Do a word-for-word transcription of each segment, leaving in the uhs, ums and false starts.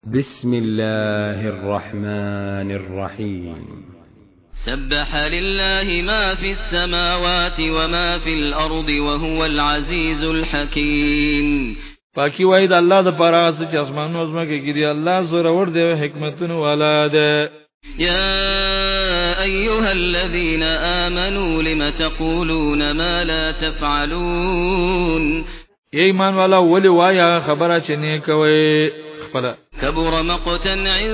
بسم الله الرحمن الرحيم سبح لله ما في السماوات وما في الأرض وهو العزيز الحكيم. پاکی وای د الله د پاره چې اسمانونو او زمکه کې دی الله زوره ور دی حکمتونو والا ده. يا أيها الذين آمنوا لم تقولون ما لا تفعلون. ایمان والا ولی وایا خبره چې نه کوي خپل. كبر مقتا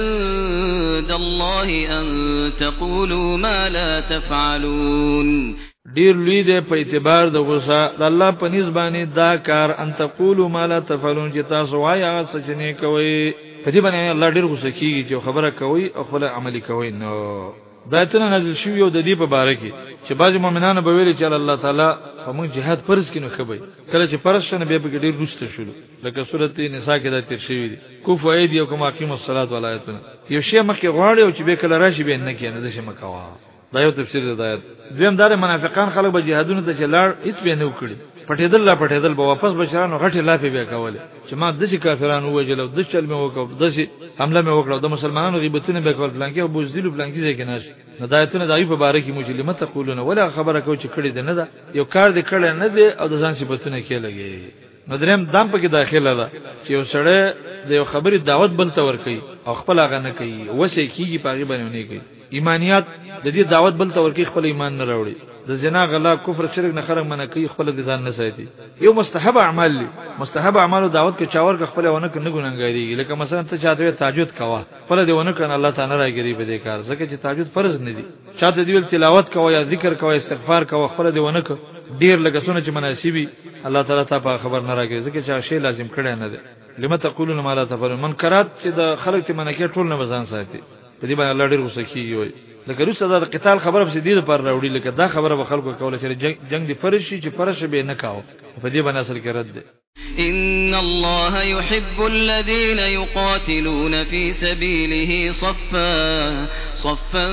عند الله أن تقولوا ما لا تفعلون. ډیر لوی دی په اعتبار د غصه د الله په نسبانه دا کار ان تقولوا ما لا تفعلون چې تاسو وایا څه چې نه کوي. په دې باندې الله ډیر غصه کیږي چې خبره کوي او خپل عمل کوي. نو دا ته نازل شوی یو د دې په باره کې چې بعض مؤمنانو به ویل چې الله تعالی په موږ jihad فرض کینو خبي کله چې فرض شنه به به ډیر روسته شول لکه سورته نساء کې دا تیر شوی دی کوف اید یو کوم اقیم الصلاه ولایتنا یو شی مخکې غواړي او چې به کله راشي به نه کینې د شي مکوا دا یو تفسیر دی دا دویم دار منافقان خلک به جهادونو ته چلاړ هیڅ به نه وکړي پټېدل لا پټېدل به واپس بشرانو غټه لافي به کوله چې ما د شي کافرانو وجلو د چل مې وکړ د شي حمله مې وکړه د مسلمانانو غیبتونه به کول بلانکي او بوزدلو بلانکي ځای کې ناش هدایتونه دایو په باره کې مجلمه تقولون ولا خبره کو چې کړي ده نه ده یو کار دې کړي نه ده او د ځان صفاتونه کې لګي. نو دریم دام په کې داخله ده چې یو سړی د یو خبرې دعوت بل تور کوي او خپل هغه نه کوي وسه کیږي پاغي باندې نه کوي ایمانیات د دې دعوت بل تور کوي خپل ایمان نه راوړي د زنا غلا کفر شرک نه خرج منه کوي خپل د ځان نه ساتي. یو مستحب اعمال لی مستحب اعمال دعوت کې چاور کا خپل ونه کنه ګناګاری لکه مثلا ته چاته تهجد کوا خپل دی ونه کنه الله تعالی راګری په دې کار ځکه چې تهجد فرض نه دي چاته دی تلاوت کوا یا ذکر کوا استغفار کوا خپل دی ونه ک ډیر لکه سونه چې مناسبي الله تعالی ته په خبر نه راګری ځکه چې شی لازم کړي نه ده. لم تقولون ما لا تفعلون منکرات چې د خلک ته منکه ټول نه وزن ساتي په دې باندې الله ډیر غوسه کیږي وي لکه روسه د قتال خبره په دې پر راوړي لکه دا خبره به خلکو کوله چې جنگ, جنگ دی فرض شي چې فرض به نه کاو په دې باندې اصل کې رد ده. إن الله يحب الذين يقاتلون في سبيله صفا صفا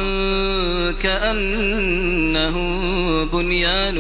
كأنهم بنيان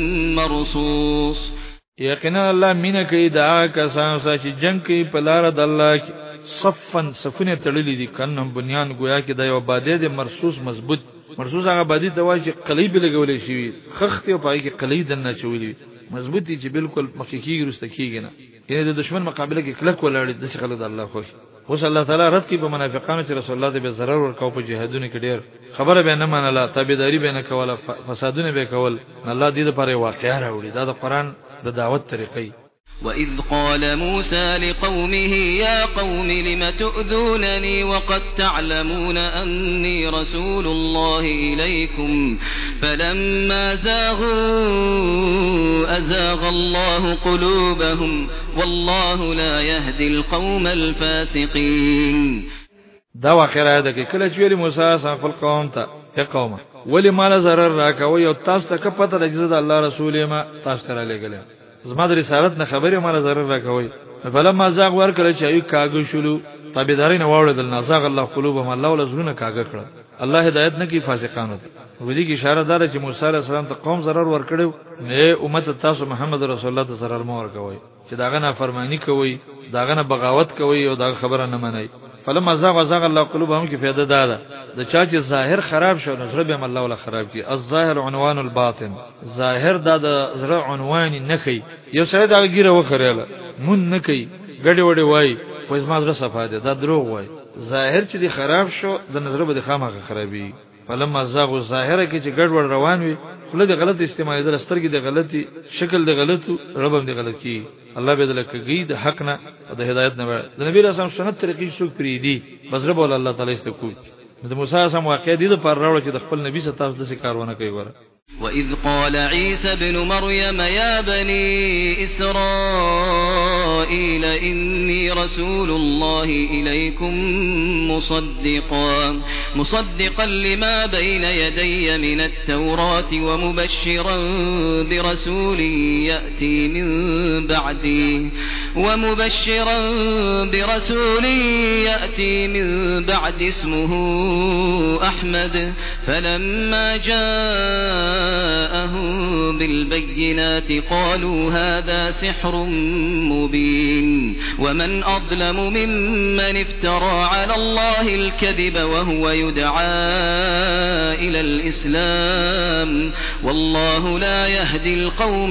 مرصوص. یقینا الله مینه کوي دا کسان چې جنگ کوي په لار د الله کې صفن صفونه تړلې دي کنه بنیان گویا کې د یو باده د مرصوص مضبوط مرصوص هغه باده ته وایي چې قلیب لګولې شي خخت او پای کې قلیب دنه چولې مضبوطی چې بالکل مخکې رسته کیږي نه یعنی د دشمن مقابله کې کلک ولاړ د څه خلک د الله خوښ اوس الله تعالی رد کوي په منافقانو چې رسول الله به ضرر ورکاو په جهادونو کې ډیر خبره به نه منله تابعداري به نه کوله فسادونه به کول الله دې لپاره واقعیا راوړي دا د قران د دعوت طریقې. وَإِذْ قَالَ مُوسَى لِقَوْمِهِ يَا قَوْمِ لِمَ تُؤْذُونَنِي وَقَدْ تَعْلَمُونَ أَنِّي رَسُولُ اللَّهِ إِلَيْكُمْ فَلَمَّا زَاغُوا أَزَاغَ اللَّهُ قُلُوبَهُمْ وَاللَّهُ لَا يَهْدِي الْقَوْمَ الْفَاسِقِينَ. دا واقعه ده کې کله چې ویل موسی صاحب القوم ته ته قوم ولی مال zarar راکوي او تاسو ته کپته راځي د الله رسول ما تاسو ته لګل زما د رسالت نه خبره مال zarar راکوي فلما زاغ ور کړ چې یو کاغو شلو تابعداري نه وړل نازغ الله قلوبهم الله ول زونه کاغه کړ الله هدایت نه کی فاسقانو ته ودی کی اشاره دار چې موسی عليه السلام ته قوم zarar ور کړو نه امت تاسو محمد رسول الله ته zarar مو ور کوي چې داغه نه فرمانی کوي داغه نه بغاوت کوي او دا خبره نه منای. فلما زاغ زاغ الله قلوبهم کې فائدہ ده د چا چې ظاهر خراب شو نظر به الله ولا خراب کی الظاهر عنوان الباطن ظاهر د زړه عنوان نه کوي یو سره دا ګیره وخریاله مون نه کوي ګډي وډي وای پس ما زړه صفاده دا دروغ وای ظاهر چې دی خراب شو د نظر به خامخ خرابي. فلما زاغ ظاهر کې چې ګډ وډ روان وي خله د غلط استعمال د سترګې د غلطي شکل د غلطو ربم د غلط کی الله به دلکږي د حق نه او د هدایت نه د نبی رسول سنت طریقې څوک پری دي بزره بول الله تعالی استکو د موسی سم واقع دي پر راوړل چې د خپل نبی ستاسو تاسو د کارونه کوي ور. وَإِذْ قَالَ عِيسَى ابْنُ مَرْيَمَ يَا بَنِي إِسْرَائِيلَ إِنِّي رَسُولُ اللَّهِ إِلَيْكُمْ مُصَدِّقًا مُصَدِّقًا لِمَا بَيْنَ يَدَيَّ مِنَ التَّوْرَاةِ وَمُبَشِّرًا بِرَسُولٍ يَأْتِي مِن بَعْدِي وَمُبَشِّرًا بِرَسُولٍ يَأْتِي مِن بَعْدِ اسْمُهُ أَحْمَدُ فَلَمَّا جَاءَ جاءهم بالبينات قالوا هذا سحر مبين ومن أظلم ممن افترى على الله الكذب وهو يدعى إلى الإسلام والله لا يهدي القوم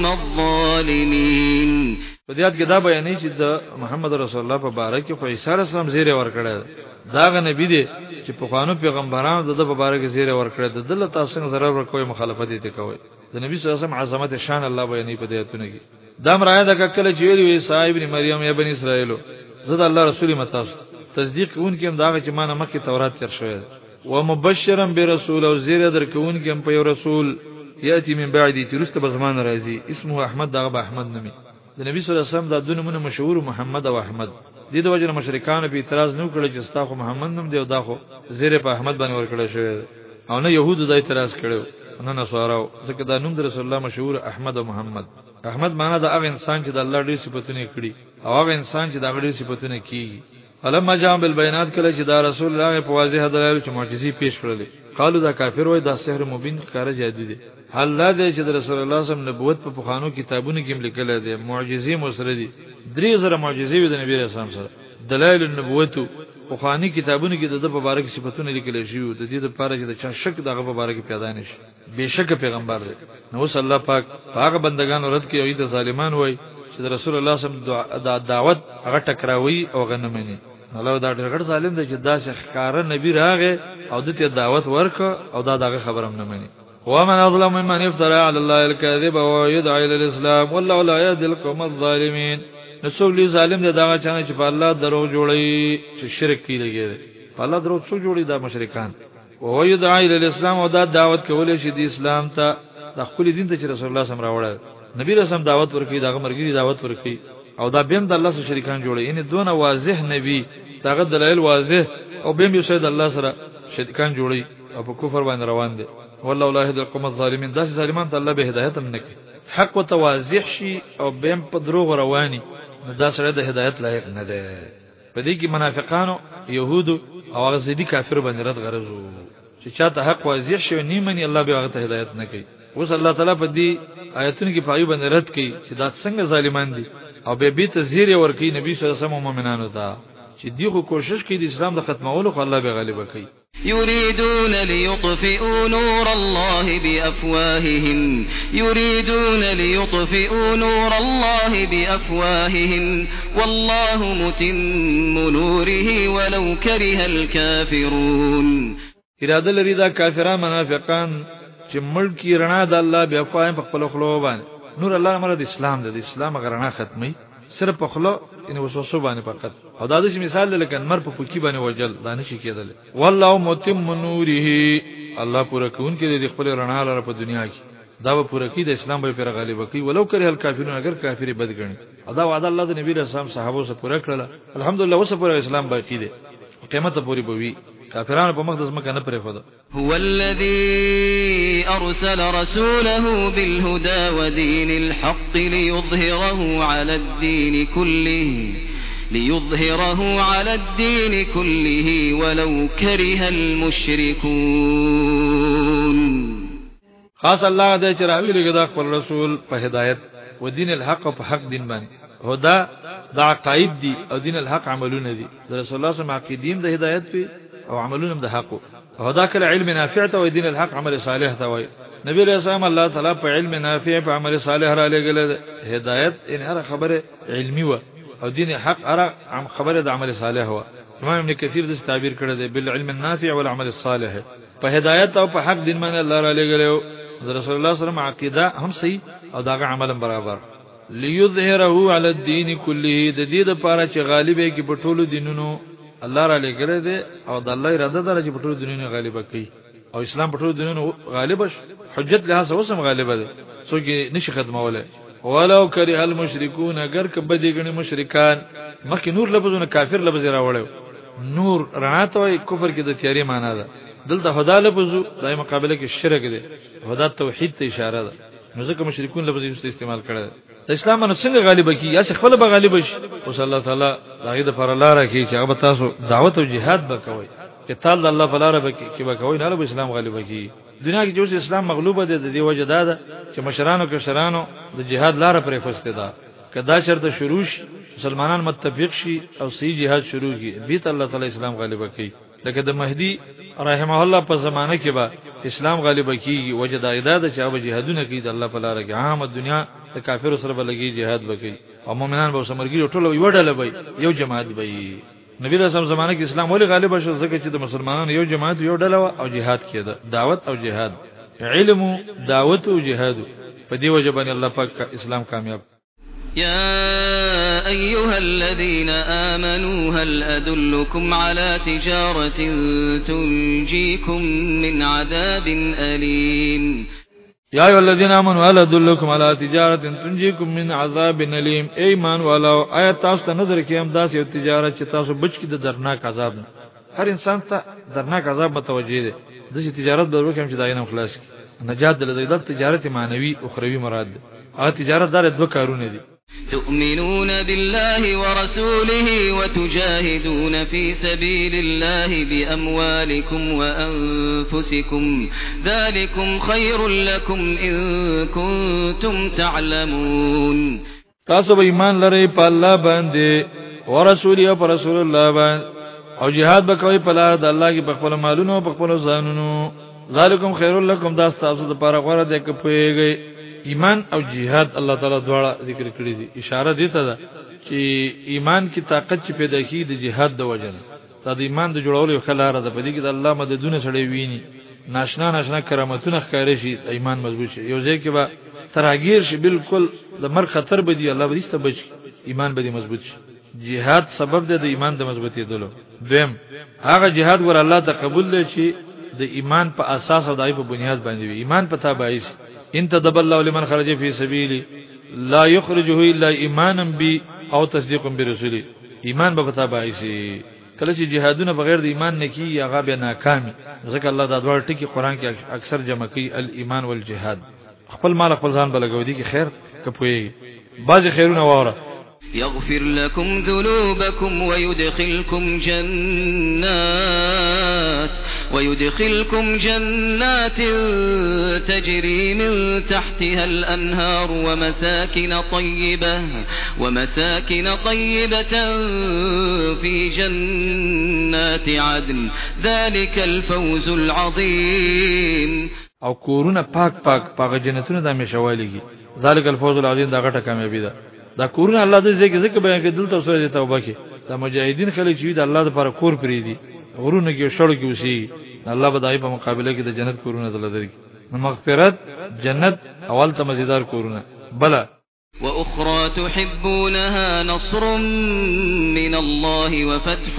الظالمين. په دې آیت کې دا بیانې چې د محمد رسول الله په باره کې خو عیسی علیه السلام زیره ورکړی دا غ نبی دی چې په قانون پیغمبرانو د په باره کې زیره ورکړی د دله تاسو څنګه ضرر ورکوي مخالفت دي کوي د نبی صلی الله علیه وسلم عظمت شان الله بیانې په دې آیتونه کې دا مرایه د کله چې ویلی وی صاحب ابن مریم یا بنی اسرائیل زه د الله رسول متاس تصدیق کوونکې هم دا چې مانه مکه تورات تر شوی و مبشرا برسول او زیره درکوونکې هم په یو رسول یاتی من بعدی ترسته به زمان راځي اسمه احمد دغه به احمد نمی د نبی صلی الله علیه وسلم د دونه مشهور محمد او احمد د دې وجه مشرکان په اعتراض نه کړل چې استاخو محمد نوم دی او دا خو زیره په احمد باندې ورکړل شوی او نه يهودو د اعتراض کړو نه نصاراو ځکه دا نوم د رسول الله مشهور احمد او محمد احمد معنا د هغه انسان چې د الله ډېر صفاتونه کړی او هغه انسان چې د هغه ډېر صفاتونه کوي فلما جاء بالبينات کله چې دا رسول الله په واضح دلایل چې معجزې پیش کړلې قالو دا کافر وای دا سحر مبین ښکارا جادي دي الله دې چې د رسول الله صلی الله علیه وسلم نبوت په پخوانو کتابونو کې لیکل دي معجزې مسره دي درې زره معجزې د نبی رسول الله سره دلایل النبوت په خواني کتابونو کې د مبارک صفاتونه لیکل شوی د دې لپاره چې د چا شک دغه مبارک پیدا نشي بهشکه پیغمبر دی نو صلی الله پاک هغه بندگان رد کوي او د ظالمان وای چې رسول الله صلی الله علیه وسلم د دعوت هغه ټکراوي او غنمني الله دا ډېر ظالم دی چې داسې ښکارا نبی راغې او د دې دعوت ورک او دا دغه خبرم نه مني ومن اظلم ممن افترى على الله الكذب ويدعى الى الاسلام والله لا يهدي القوم الظالمين. نو څوک ظالم دی دا چې چې په الله درو جوړي چې شرک کوي لګي په الله درو څوک جوړي دا مشرکان او يدعى الى الاسلام او دا دعوت کولې شي د اسلام ته د خپل دین ته چې رسول الله صلی الله علیه وسلم نبی رسول دعوت ورکړي دا مرګي دعوت ورکړي او دا بیم د الله سره شریکان جوړي یعنی دونه واضح نبی داغه دلایل واضح او بیم یو شی د الله سره شریکان جوړي او په کفر باندې روان دي والله لا يهدي القوم الظالمين. داس ظالمان ته الله به هدایت هم نکړي حق او توازح شي او بیم په دروغ رواني دا سره د هدایت لایق نه ده. په دې کې منافقانو يهودو او هغه زیدي کافر باندې رد غرضو چې چاته حق واضح شي نیمني الله به هغه ته هدایت نه کوي. اوس الله تعالی په دې آیتونو کې پایو باندې رد کوي چې دا څنګه ظالمان دي او به به تزیر ورکی نبی صلی الله علیه وسلم مؤمنانو ته چې دیغه کوشش کوي د اسلام د ختمولو خو الله به غالب کوي. يريدون ليطفئوا نور الله بأفواههم يريدون ليطفئوا نور الله بأفواههم والله متم نوره ولو كره الكافرون. اراده لري دا کافران منافقان چې ملکی رڼا د الله بیا فاهم په خپل خلو باندې نور الله مراد اسلام د اسلام غرنا ختمي صرف په خلو ان وسوسه باندې فقط او دا د مثال لکه مر په پوکی باندې وجل دا نشي کېدل. والله متم نوره الله پوره کون کې د خپل رڼا لپاره په دنیا کې دا به پوره کې د اسلام به پر غالب کوي ولو کرے الکافرون اگر کافر بد ګڼي دا وعده الله د نبی رسول الله صحابه سره پوره کړل الحمدلله اوس پوره اسلام باقی دی قیامت پوری بوي کافرانو په مقدس مکه نه پرې فدا. هو الذي أرسل رسوله بالهدى ودين الحق ليظهره على الدين كله ليظهره على الدين كله ولو كره المشركون. خاص الله دې چې راوي لګي دا خپل رسول په هدایت او دین الحق په حق دین باندې هدا دا عقاید دي او دین الحق عملونه دي رسول الله صلی الله علیه وسلم عقیدین د هدایت په او عملونه د حق او دا کله علم نافع ته او دین الحق عمل صالح ته وای. نبی رسول الله تعالی په علم نافع په عمل صالح را لګل هدایت ان هر خبره علمی و او دین حق اره خبره د عمل صالح و. امام ابن کثیر د تعبیر کړی دی بالعلم النافع والعمل الصالح په هدایت او په حق دین باندې الله را لګل رسول الله صلی الله علیه وسلم عقیده هم صحیح او داغه عمل برابر ليظهره على الدين كله د دې لپاره چې غالب کې په ټولو دینونو الله را لګره دي او د الله اراده ده چې په ټولو دینونو غالب کوي او اسلام په ټولو دینونو غالب شي حجت له هڅه وسم غالب ده څوک نشي ختموله. ولو کرہ المشركون اگر کبه دي غني مشرکان مکه نور لفظونه کافر لفظ راوړل نور رڼا ته کفر کې د تیاری معنا ده دلته خدا لفظ دای مقابله کې شرک ده خدا توحید ته اشاره ده نو ځکه مشرکون لفظ یې استعمال کړل. اسلام نو څنګه غالب کی یا خپل به غالب شي او صلی الله تعالی دغه د پر الله راکي چې هغه تاسو دعوت او jihad وکوي قتال الله فلا رب کی وکوي نه له اسلام غالب کی دنیا کې چې اسلام مغلوبه ده د دې وجه ده چې مشرانو کې شرانو د جهاد لار پرې فسته ده کدا شرط شروع شي مسلمانان متفق شي او صحیح جهاد شروع کی بیت الله تعالی اسلام غالب کوي لکه د مهدی رحمه الله په زمانه کې به اسلام غالب کیږي وجه دا ده چې او جهادونه کوي د الله په لار کې عام دنیا د کافر سره بلګي جهاد وکړي او مؤمنان به سمرګي ټول یو ډله وي یو جماعت وي نبی رسول زمانه کې اسلام ولې غالب شو ځکه چې د مسلمانانو یو جماعت یو ډله او جهاد کېده دعوت او جهاد علم دعوت او جهاد په دې وجه باندې الله پاک اسلام کامیاب يا أيها الذين آمنوا هل أدلكم على تجارة تنجيكم من عذاب أليم يا أيها الذين آمنوا هل أدلكم على تجارة تنجيكم من عذاب أليم ایمان والو آیت تاسو ته نظر کې هم داسې یو تجارت چې تاسو بچ کی د درناک عذاب نه هر انسان ته درناک عذاب متوجه دي د تجارت به وکم چې داینه خلاص کی نجات دل د تجارت معنوي او اخروی مراد هغه تجارت دار دوه کارونه دي تؤمنون بالله ورسوله وتجاهدون في سبيل الله بأموالكم وأنفسكم ذلكم خير لكم إن كنتم تعلمون تاسو به ایمان لرئ په الله باندې او رسول او رسول الله باندې او jihad وکوي په لار د الله کې په خپل مالونو او په خپل ځانونو ذلکم خیر لکم دا تاسو د لپاره غوړه ده کې پويږي ایمان او جهاد الله تعالی دواړه ذکر کړی دي اشاره دي ته چې ایمان کی طاقت چې پیدا کی د جهاد د وجه ته د ایمان د جوړولو خلاره ده په دې کې د الله مددونه سره ویني ناشنا ناشنا کرامتونه ښکارې شي ایمان مضبوط شي یو ځای کې به تراګیر شي بالکل د مر خطر به دی الله به دې بچ ایمان به دې مضبوط شي جهاد سبب ده د ایمان د مضبوطی دلو دویم هغه جهاد ور الله ته قبول لې چې د ایمان په اساس او دای په بنیاد باندې وي ایمان پتا بایس ان تدبر الله لمن خرج في سبيلي لا يخرجه الا ايمانا بي او تصديق برسولي ایمان به پتا بایس کله چې جهادونه بغیر د ایمان نه کی هغه به ناکامي ځکه الله دا ډول ټکی قران کې اکثر جمع کوي الایمان والجهاد خپل مال خپل ځان بلګو دي کې خیر کپوي بعض خیرونه واره يغفر لكم ذنوبكم ويدخلكم جنات ويدخلكم جنات تجري من تحتها الأنهار ومساكن طيبة ومساكن طيبة في جنات عدن ذلك الفوز العظيم او کورونه پاک پاک پاک جنتونه د مشوالېږي ذلك الفوز العظیم دا غټه کامیابی ده دا کورونه الله دې ځکه ځکه بیان کې دلته سورې توبه کې دا مجاهدین خلک چې د الله لپاره کور پری دي غرونه کې شړو کې وسی الله به دای په مقابله کې د جنت کورونه دل دري مغفرت جنت اول ته مزیدار کورونه بلا وأخرى تحبونها نصر من الله وفتح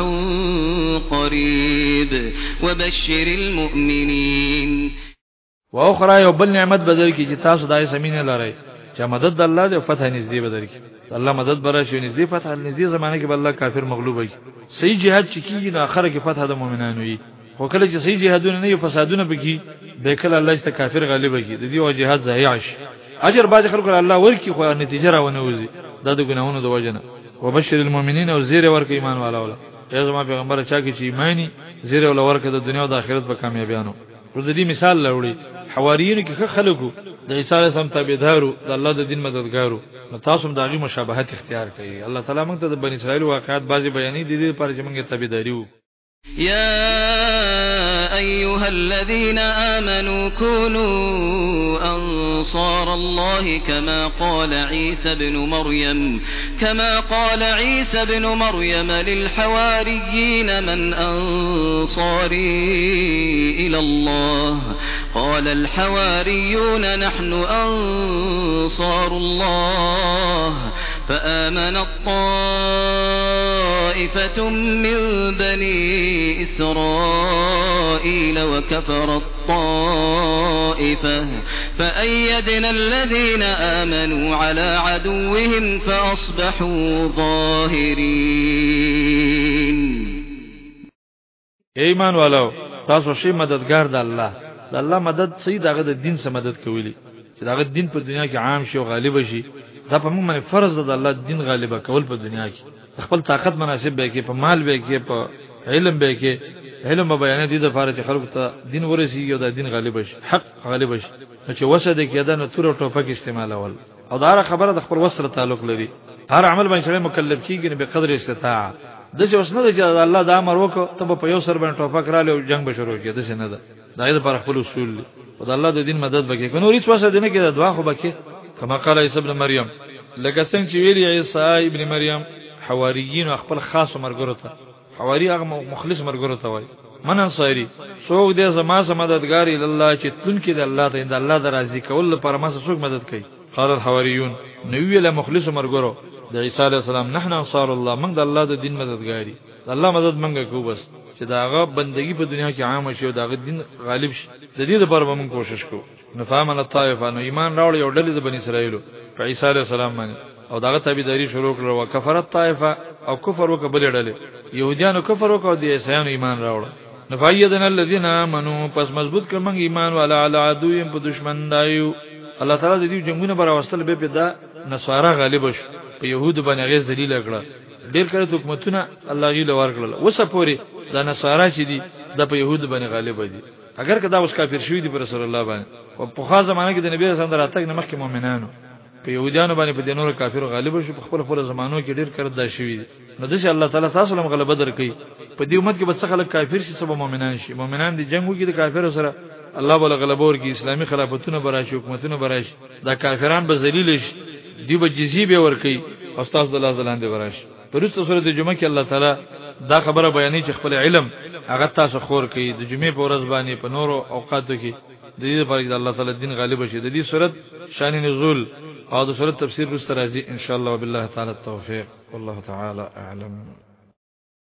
قريب وبشر المؤمنين واخرى یو بل نعمت بدل کی چې تاسو دای زمينه لرئ چې مدد الله دې فتح نږدې بدل کی الله مدد براشي نږدې فتح نږدې زمانه کې الله کافر مغلوب وي صحیح جهاد چې کیږي نو اخر کې فتح د مؤمنانو وي خو کله چې صحیح جهادونه نه یو فسادونه بکی به کله الله است کافر غالب کی د دې او جهاد ضایع شي اجر باج خلکو الله ورکی خو نتیجه راونه وځي دا د ګناونو د وجنه وبشر المؤمنین او زیر ورک ایمان والا ولا ای زما پیغمبر چا کی چې ایمانی زیر ول ورک د دنیا او د آخرت په کامیابیانو ورته دې مثال لوړي حواریین کې خلکو د عیسی علیه السلام تابعدارو د الله د دین مددګارو نو تاسو هم دغه مشابهت اختیار کړئ الله تعالی موږ ته د بنی اسرائیل واقعات بعضی بیانې دي د پر چې موږ تابعداري وو يا أيها الذين آمنوا كونوا أنصار الله كما قال عيسى بن مريم كما قال عيسى بن مريم للحواريين من أنصاري إلى الله قال الحواريون نحن أنصار الله فآمن الطائفة من بني إسرائيل وكفر الطائفة فأيدنا الذين آمنوا على عدوهم فأصبحوا ظاهرين ایمان والو تاسو شي مددگار د الله د الله مدد سید هغه د دین سره مدد کوي چې هغه دین په دنیا کې عام شي او غالب شي دا په موږ باندې فرض ده الله دین غالبه کول په دنیا کې خپل طاقت مناسب به کې په مال به کې په علم به کې علم بیان دي د فارغ خلق ته دین ورسیږي او د دین غالب شي حق غالب شي چې وسه د کېدا نو تور ټوپک استعمالول او دا خبره د خپل وسره تعلق لري هر عمل باندې سره مکلف کیږي به قدر استطاعت د څه وسنه د الله د امر وکړه ته په یو سر باندې ټوپک را لې جنگ به شروع کړي د څه نه ده دا د پر خپل اصول او د الله د دین مدد وکړي کنو هیڅ وسه دینه کې دعا خو بکې کما قال عیسی ابن مریم لکه څنګه چې ویلی عیسی ابن مریم حواریین خپل خاص مرګرو ته حواری هغه مخلص مرګرو ته وای من انصاری څوک دې زما سم مددگار ال الله چې تون کې د الله ته د الله د راضي کول لپاره ما څوک مدد کوي قال الحواریون نو ویله مخلص مرګرو د عیسی علی السلام نحن انصار الله موږ د الله د دین مددګاری د الله مدد موږ کوو بس چې دا هغه بندگی په دنیا کې عام شي او دا هغه دین غالب شي د دې لپاره موږ کوشش کوو نو فهمنا الطائفه نو ایمان راوړ یو ډلې د بنی اسرائیل په عیسی علی السلام باندې او داغه تابعداري شروع کړو او کفرت طائفه او کفر وکبل ډلې يهوديانو کفر وکاو دي عیسایانو ایمان راوړ نفایدنا الذين امنوا پس مضبوط کړم ایمان والا علی عدویم په دشمن دایو الله تعالی دې جنگونه بر واستل به پیدا نصارا غالب شو په يهود باندې غیر ذلیل کړه ډیر کړه حکومتونه الله غي لور کړل وسه پوری دا نصارا چې دي د په يهود باندې غالب دي اگر کدا اوس کافر شوی دي پر رسول الله باندې او په خاص زمانه کې د نبی رسول الله راتګ نه مخکې مؤمنانو په يهودانو باندې په دینور کافر غالب شو په خپل خپل زمانو کې ډیر کړه دا شوی دي نو د الله تعالی تاسو لم غلبه درکې په دې امت کې بس خلک کافر شي سبب مؤمنان شي مؤمنان دي جنگ وکړي د کافر سره الله بل غلبه ورکی اسلامي خلافتونه براشي حکومتونه براشي دا کافران به ذلیل شي دی به جزیه به ورکی استاد الله زلاند براشي پرسته سورۃ جمعه کې الله تعالی دا خبره بیانې چې خپل علم هغه تاسو خور کوي د جمعې په ورځ باندې په نورو اوقاتو کې د دې لپاره چې الله تعالی دین غالب شي د دې سورۃ شان نزول او د سورۃ تفسیر رسته راځي ان شاء الله وبالله تعالی التوفیق والله تعالی اعلم